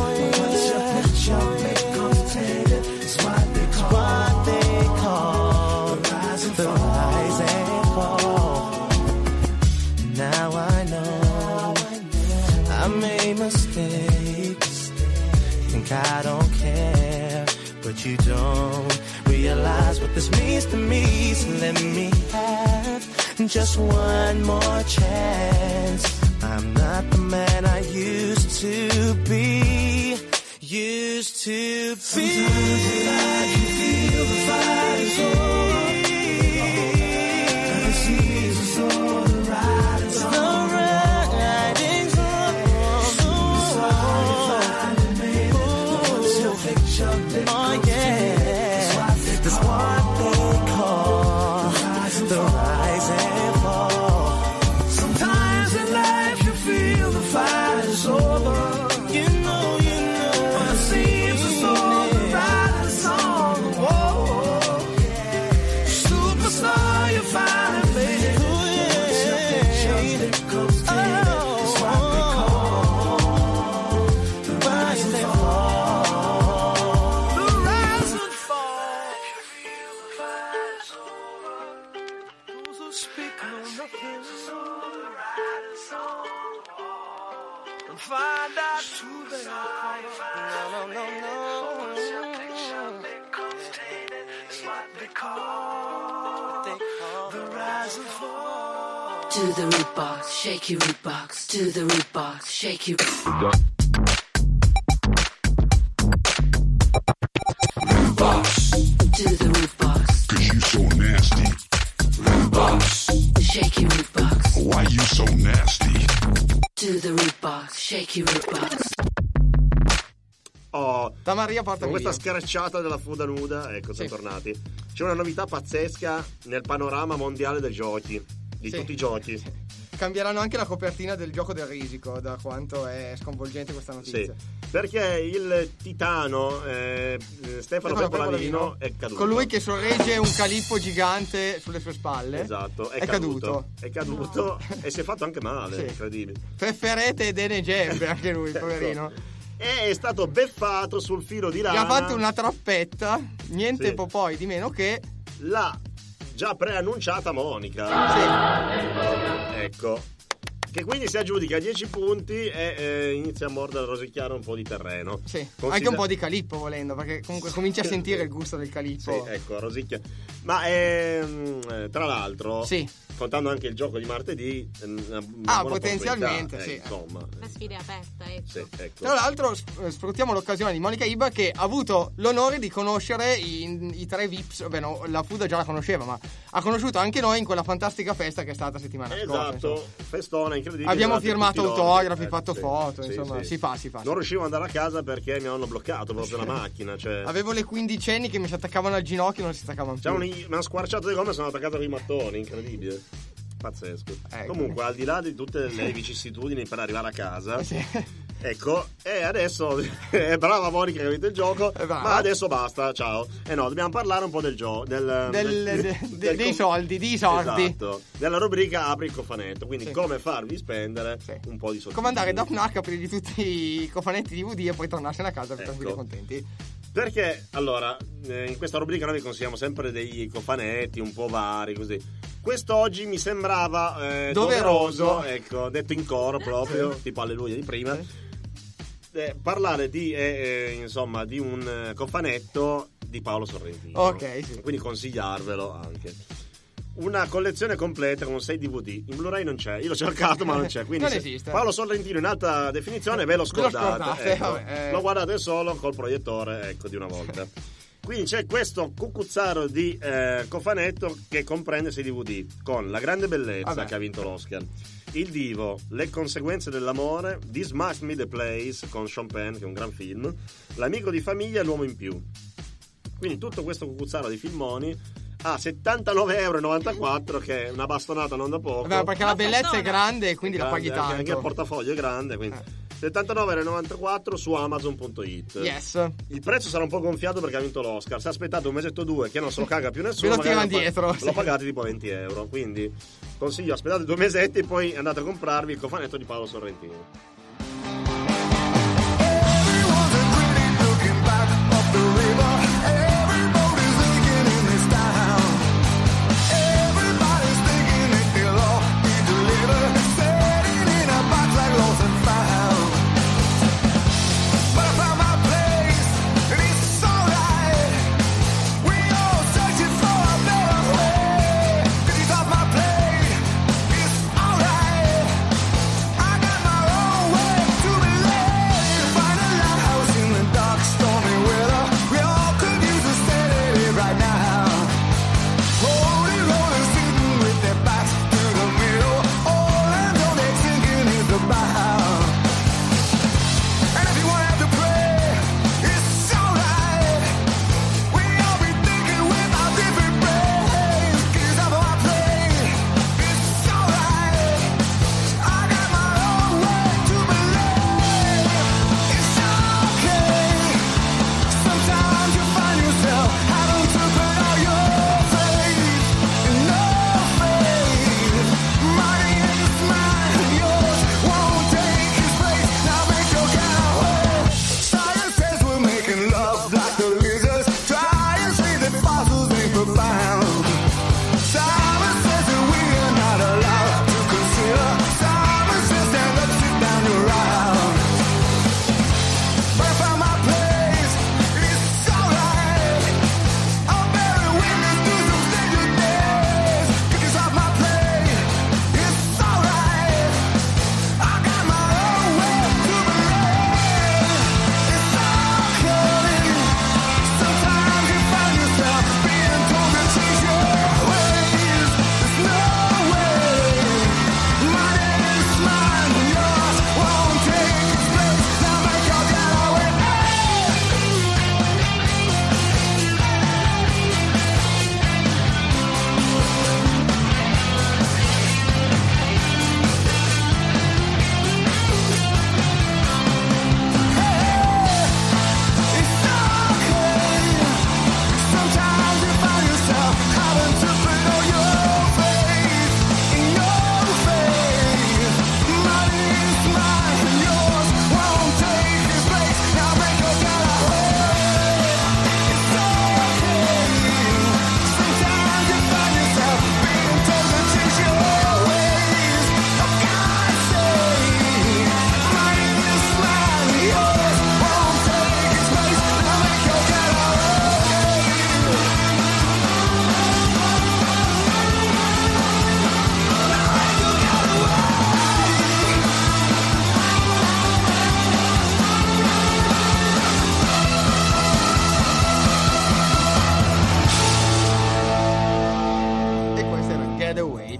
The rise and fall. Now I know I made mistakes. Think I don't care, but you don't realize what this means to me. So let me have just one more chance. I'm not the man I used to be. Used to be. Sometimes in life you feel the fight is over. Oh yeah, that's what they call the rise and fall. Sometimes in life you feel the fight is over. You know, you know, and it seems as though the ride is on the wall. Superstar, you finally made it. Once your picture becomes tainted, it's what they call the rise and fall. Find out who they are. No, no, no, no. Once your picture becomes tainted, it's what they call, they call the rise and fall. To the root box, shake your root box. To the root box, shake your root box. To the root box. Cause you so nasty. Root box. Shake your root box. Why you so nasty? To the root box, shake your root box. Oh, da Maria porta con questa via. scaracciata della Fuda nuda, ecco, siamo Sì. tornati. C'è una novità pazzesca nel panorama mondiale dei giochi, di Sì. tutti i giochi. Cambieranno anche la copertina del gioco del risico, da quanto è sconvolgente questa notizia. Sì, perché il titano eh, Stefano Pecolavino è caduto. Colui che sorregge un calippo gigante sulle sue spalle. Esatto, è, è caduto. caduto. È caduto e si è fatto anche male, Sì. incredibile. Preferete Edene Gembe anche lui, poverino. E è stato beffato sul filo di lana. Gli ha fatto una trappetta, niente Sì. po' poi di meno che la già preannunciata Monica. Sì. Ecco. Che quindi si aggiudica dieci punti e eh, inizia a mordere, a rosicchiare un po' di terreno. Sì, Consider- anche un po' di calippo volendo, perché comunque cominci a sentire il gusto del calippo. Sì, ecco, rosicchia. Ma ehm, tra l'altro, sì. contando anche il gioco di martedì, una, una ah, buona potenzialmente, eh, sì. Insomma. La sfida è aperta, ecco. Sì, ecco. Tra l'altro sp- sfruttiamo l'occasione di Monica Iba che ha avuto l'onore di conoscere i, i tre V I Ps. Beh, no, la Fuda già la conosceva, ma ha conosciuto anche noi in quella fantastica festa che è stata settimana scorsa. Esatto, festona incredibile. Abbiamo durante firmato tutti i autografi, loro- fatto sì, foto, sì, insomma, sì. si fa, si fa. Non riuscivo ad andare a casa perché mi hanno bloccato proprio la macchina. Cioè... Avevo le quindicenni che mi si attaccavano al ginocchio e non si attaccavano più. C'è un, mi hanno squarciato le gomme e sono attaccato con i mattoni, incredibile. Pazzesco. Ecco. Comunque, al di là di tutte le vicissitudini per arrivare a casa, Sì. Ecco, e adesso è brava Monica che ha vinto il gioco, ma adesso basta, ciao. E no, dobbiamo parlare un po' del gioco, del, del, del, de, del dei cof- soldi, di soldi. Esatto, della rubrica Apri il cofanetto, quindi Sì. come farvi spendere Sì. un po' di soldi. Come andare da Fnac, aprire tutti i cofanetti D V D e poi tornarsene a casa Ecco. tranquilli e contenti. Perché, allora, eh, in questa rubrica noi vi consigliamo sempre dei cofanetti un po' vari, così. Quest'oggi mi sembrava eh, Doveroso. doveroso, ecco, detto in coro proprio, tipo Alleluia di prima, eh, parlare di, eh, eh, insomma, di un eh, cofanetto di Paolo Sorrentino. Ok, sì. Quindi consigliarvelo anche. Una collezione completa con sei D V D. In Blu-ray non c'è, io l'ho cercato ma non c'è. Quindi Non se esiste. Paolo Sorrentino in alta definizione ve lo Ve lo scordate. scordate, ecco. vabbè, eh. Lo guardate solo col proiettore, ecco, di una volta. Quindi c'è questo cucuzzaro di eh, cofanetto che comprende sei D V D con La grande bellezza, Vabbè. che ha vinto l'Oscar, Il divo, Le conseguenze dell'amore, This Must Be the Place con Sean Penn, che è un gran film, L'amico di famiglia e L'uomo in più. Quindi tutto questo cucuzzaro di filmoni a settantanove virgola novantaquattro euro, che è una bastonata non da poco. Vabbè, perché la bellezza è grande e quindi È la grande, paghi anche- tanto. Anche il portafoglio è grande, quindi settantanove virgola novantaquattro su Amazon punto it. Yes. Il prezzo sarà un po' gonfiato perché ha vinto l'Oscar. Se aspettate un mesetto o due che non se lo caga più nessuno, Ve lo magari tirano dietro, Lo, sì. lo pagate tipo venti euro. Quindi consiglio, aspettate due mesetti e poi andate a comprarvi il cofanetto di Paolo Sorrentino.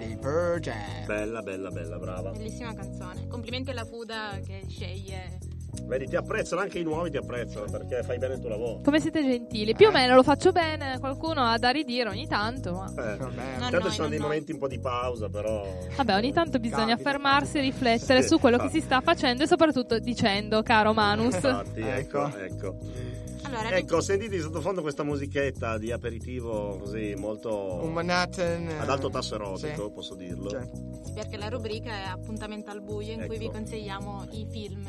Bella, bella, bella, brava. Bellissima canzone. Complimenti alla Fuda che sceglie Vedi, ti apprezzano anche i nuovi, ti apprezzano perché fai bene il tuo lavoro. Come siete gentili. Più o meno lo faccio bene, qualcuno ha da ridire ogni tanto, ma... Eh, Vabbè, intanto noi, ci sono no, dei no. momenti un po' di pausa, però... Vabbè, ogni tanto bisogna Capita. fermarsi e riflettere Sì, su quello che infatti. si sta facendo e soprattutto dicendo, caro Manus. Infatti, ecco, ecco. Allora, Ecco, sentite di sottofondo questa musichetta di aperitivo così molto... Un Manhattan ad alto tasso erotico, sì. posso dirlo. Cioè. sì, perché la rubrica è Appuntamento al buio, in Ecco. cui vi consigliamo i film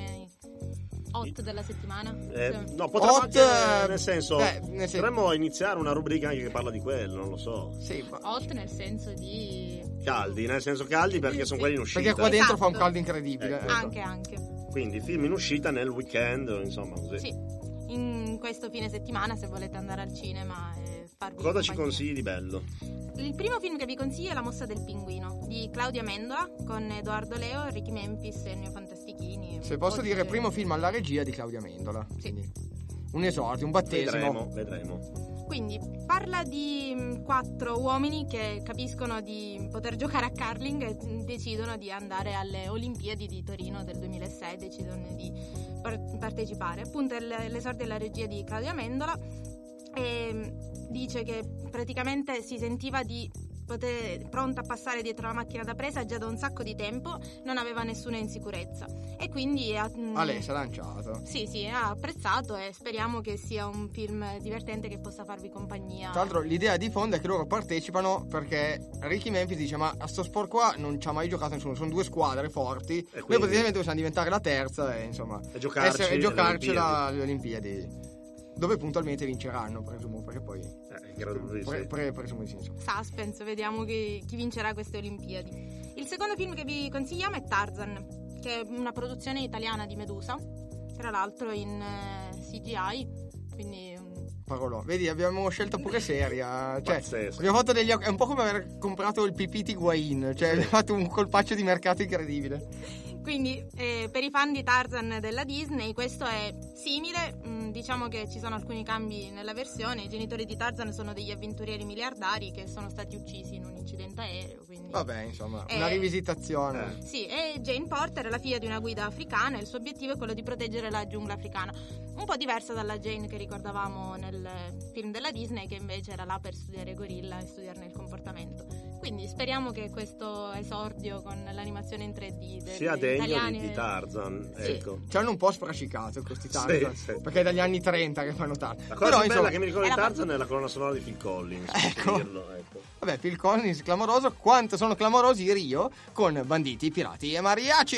hot della settimana. Eh, Sì. no, potremmo Hot, anche, eh, nel senso, beh, nel sen- potremmo iniziare una rubrica anche che parla di quello, non lo so. Sì, ma- Hot nel senso di... Caldi, nel senso caldi perché sono Sì. quelli in uscita. perché qua dentro fa un Esatto. caldo incredibile. Ecco. ecco. Anche, anche. Quindi film in uscita nel weekend, insomma, così. Sì, in questo fine settimana se volete andare al cinema e farvi Cosa ci compagnia. consigli di bello? Il primo film che vi consiglio è La mossa del pinguino di Claudia Amendola con Edoardo Leo, Ricky Memphis e Neo Fantastichini. Se posso Oltre- dire, primo film alla regia di Claudia Amendola. Quindi, un esordio, un battesimo. Vedremo, vedremo. Quindi parla di mh, quattro uomini che capiscono di poter giocare a curling e mh, decidono di andare alle Olimpiadi di Torino del duemilasei, decidono di par- partecipare. Appunto è l- l'esordio della regia di Claudia Amendola e mh, dice che praticamente si sentiva di poter, pronta a passare dietro la macchina da presa già da un sacco di tempo, non aveva nessuna insicurezza e quindi ha, mh, Ah, lei si è lanciato. sì sì ha apprezzato e speriamo che sia un film divertente che possa farvi compagnia. Tra l'altro l'idea di fondo è che loro partecipano perché Ricky Memphis dice ma a sto sport qua non ci ha mai giocato nessuno, sono due squadre forti, noi quindi? praticamente possiamo diventare la terza e insomma E giocarci essere- e alle giocarcela alle Olimpiadi dove puntualmente vinceranno, presumo, perché poi Eh, credo di sì. pre, pre, presumo di sì, insomma. Suspense, vediamo chi, chi vincerà queste Olimpiadi. Il secondo film che vi consigliamo è Tarzan, che è una produzione italiana di Medusa, tra l'altro in eh, C G I, quindi mm, Parolò. Vedi, abbiamo scelto pure seria. Cioè, Pazzesco. abbiamo fatto degli è un po' come aver comprato il P P T Higuain, cioè abbiamo fatto un colpaccio di mercato incredibile. Quindi eh, per i fan di Tarzan della Disney questo è simile, mh, diciamo che ci sono alcuni cambi nella versione. I genitori di Tarzan sono degli avventurieri miliardari che sono stati uccisi in un incidente aereo, quindi... Vabbè, insomma, Eh, una rivisitazione. Sì, e Jane Porter è la figlia di una guida africana e il suo obiettivo è quello di proteggere la giungla africana. Un po' diversa dalla Jane che ricordavamo nel film della Disney, che invece era là per studiare gorilla e studiarne il comportamento. Quindi speriamo che questo esordio con l'animazione in tre D dei, Sia degli degno italiani di, di Tarzan, Sì. ecco. Ci hanno un po' sfrascicato questi Tarzan, Sì, sì. perché è dagli anni trenta che fanno Tarzan. La cosa Però, più bella insomma, che mi ricordo di era- Tarzan è la colonna sonora di Phil Collins. posso Ecco. dirlo, ecco. Vabbè, Phil Collins clamoroso, quanto sono clamorosi i Rio con banditi, pirati e mariachi.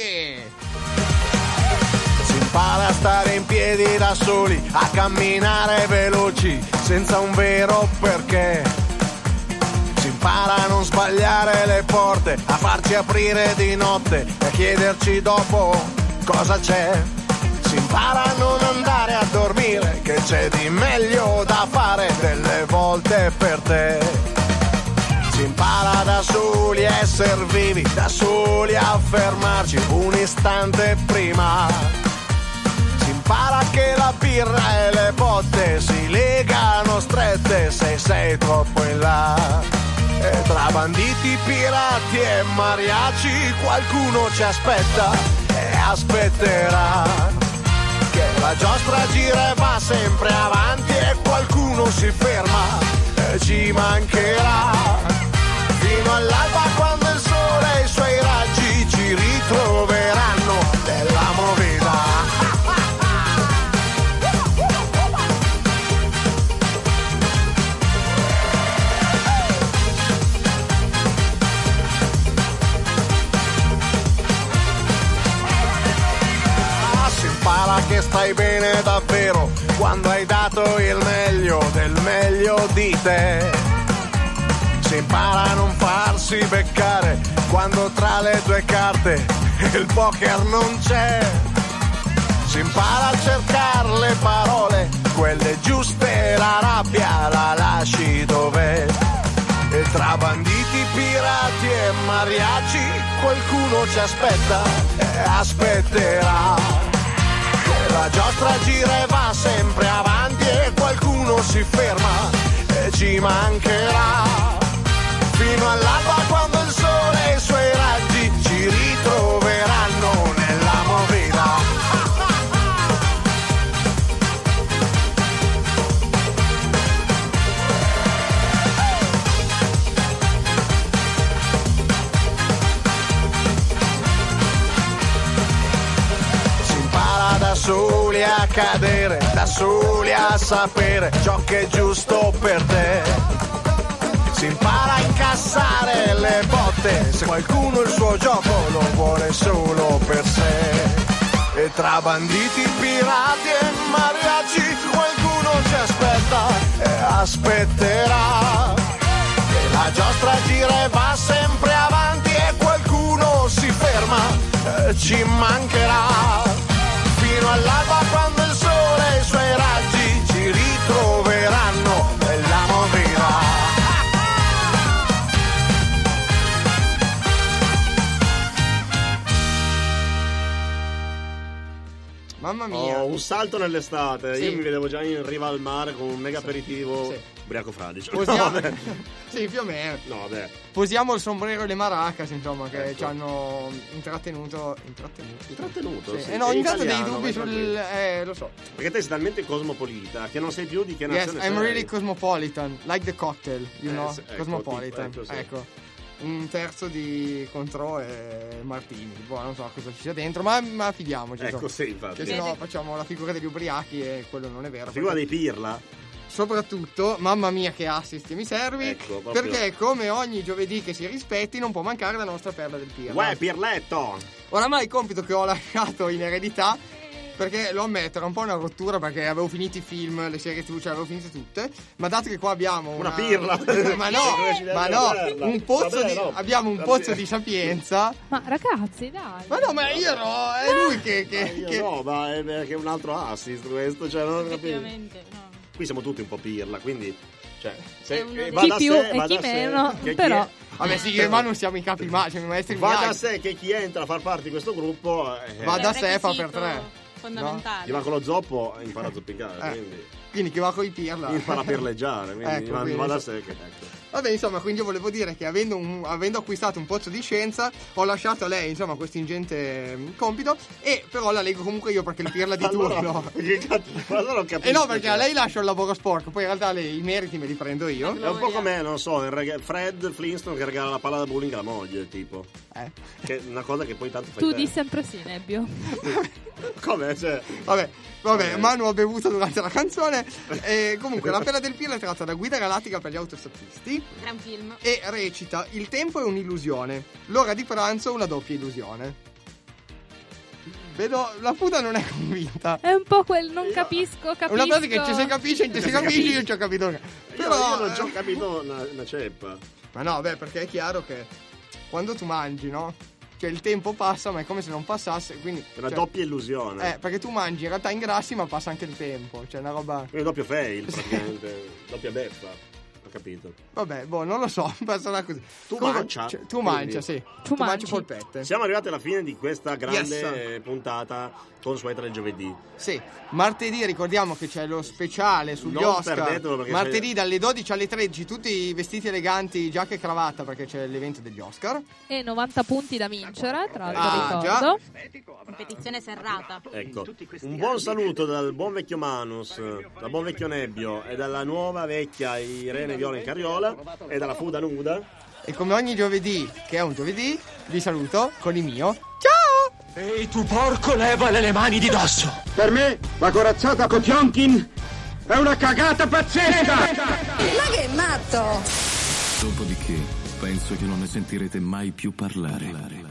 Si impara a stare in piedi da soli, a camminare veloci, senza un vero perché. Si impara a non sbagliare le porte, a farci aprire di notte e a chiederci dopo cosa c'è. Si impara a non andare a dormire, che c'è di meglio da fare delle volte per te. Si impara da soli a essere vivi, da soli a fermarci un istante prima. Si impara che la birra e le botte si legano strette se sei troppo in là. E tra banditi, pirati e mariachi qualcuno ci aspetta e aspetterà. Che la giostra gira e va sempre avanti e qualcuno si ferma e ci mancherà. Fino all'alba quando il sole e i suoi raggi ci ritroveranno nella movida. Ah, si impara che stai bene davvero quando hai dato il meglio del meglio di te. Si impara a non farsi beccare quando tra le tue carte il poker non c'è. Si impara a cercare le parole, quelle giuste, la rabbia la lasci dov'è. E tra banditi, pirati e mariachi qualcuno ci aspetta e aspetterà. Che la giostra gira e va sempre avanti e qualcuno si ferma e ci mancherà. Fino all'alba quando il sole e i suoi raggi ci ritroveranno nella movida. cadere da soli a sapere ciò che è giusto per te. Si impara a incassare le botte se qualcuno il suo gioco lo vuole solo per sé. E tra banditi, pirati e mariachi qualcuno ci aspetta e aspetterà. E la giostra gira e va sempre avanti e qualcuno si ferma, e ci mancherà. Fino all'alba quando il sole e i suoi raggi ci ritroveranno nella movida. Mamma mia. Oh, un salto nell'estate. Sì. Io mi vedevo già in riva al mare con un mega aperitivo. Sì. Ubriaco fradicio. Posiamo... No, sì, più o meno. no, vabbè. Posiamo il sombrero e le maracas, insomma, che Ecco. ci hanno intrattenuto. Intrattenuto? Intrattenuto, Sì. sì. E no, ogni In tanto dei italiano, dubbi vai sul. tranquillo. Eh, lo so. Perché te sei talmente cosmopolita che non sei più di che Yes, nazione I'm sei. really cosmopolitan. Like the cocktail, you Eh, know? sì, ecco, Cosmopolitan. tipo, ecco, sì. Ecco. Un terzo di Contro e Martini. Boh, non so cosa ci sia dentro, ma, ma fidiamoci. Ecco, insomma. sì, infatti. Che se no facciamo la figura degli ubriachi e quello non è vero. La figura perché- dei pirla. Soprattutto, mamma mia che assist che mi servi, Ecco, proprio. perché come ogni giovedì che si rispetti non può mancare la nostra perla del Pirla. Uè, pirletto! Oramai il compito che ho lasciato in eredità, perché lo ammetto, era un po' una rottura perché avevo finito i film, le serie tv, cioè avevo finite tutte, ma dato che qua abbiamo una, Una pirla. ma no, ma no, un pozzo Vabbè, di... no. abbiamo un pozzo di sapienza. Ma ragazzi, dai. Ma no, ma io no, è lui che... che, Ma io che... no, ma è perché è un altro assist questo, cioè non capisco. Effettivamente, no. Qui siamo tutti un po' pirla, quindi cioè, se, È uno eh, dei- va Chi da più sé, e va chi da sé meno, che chi però. è- Vabbè sì, io e Manu siamo i capi magici, i maestri va da Miyagi. sé che chi entra a far parte di questo gruppo eh, Va da È un sé, fa per requisito tre. fondamentale. chi va con lo zoppo impara a zoppicare, Eh. quindi Quindi chi va con i pirla impara a pirleggiare, quindi Ecco, va, quindi va da so- sé che ecco. Vabbè, insomma, quindi io volevo dire che avendo, un- avendo acquistato un pozzo di scienza, ho lasciato a lei, insomma, questo ingente mm, compito. E però la leggo comunque io perché il pirla di Allora, turno. che cazzo- ma allora non capisco. E no, perché a cioè. lei lascio il lavoro sporco, poi in realtà lei, i meriti me li prendo io. È un po' come, non so, il rega- Fred Flintstone che regala la palla da bowling alla moglie, tipo. Eh. Che è una cosa che poi tanto fai Tu te. di sempre sì, Nebbio. Come? Cioè, Vabbè, vabbè, Vabbè. Manu ha bevuto durante la canzone. E comunque, la perla del pirla è tratta da Guida Galattica per gli autostoppisti. Gran film. E recita: il tempo è un'illusione, l'ora di pranzo una doppia illusione. Vedo, la puta non è convinta. È un po' quel non capisco, capisco. Una frase che ci si capisce, ci si capisce, io ci ho capito. io, Però io non ci ho eh, capito una, una ceppa. Ma no, beh, perché è chiaro che quando tu mangi, no? Cioè il tempo passa, ma è come se non passasse, quindi È una cioè, doppia illusione. Eh, perché tu mangi, in realtà ingrassi, ma passa anche il tempo, cioè una roba. Quindi doppio fail, praticamente. Doppia beffa. Ho capito. Vabbè, boh, non lo so, passerà così. Tu Comunque, mancia? cioè, tu Quindi- mangia, sì. Tu Tu mangi mangi. polpette. Siamo arrivati alla fine di questa grande Yes. eh, puntata consueta del giovedì. Sì, martedì ricordiamo che c'è lo speciale sugli Non Oscar. perdetelo perché Martedì c'è- dalle dodici alle tredici, tutti vestiti eleganti, giacca e cravatta perché c'è l'evento degli Oscar. E novanta punti da vincere, tra l'altro Ah, ricordo. Competizione serrata. Ecco, un buon saluto dal buon vecchio Manus, dal buon vecchio Nebbio e dalla nuova vecchia Irene Viola in Carriola e dalla Fuda Nuda. E come ogni giovedì, che è un giovedì, vi saluto con il mio ciao! Ehi tu porco, levale le mani di dosso! Per me la corazzata Kotionkin è una cagata pazzesca! Ma che matto! Dopodiché, penso che non ne sentirete mai più parlare.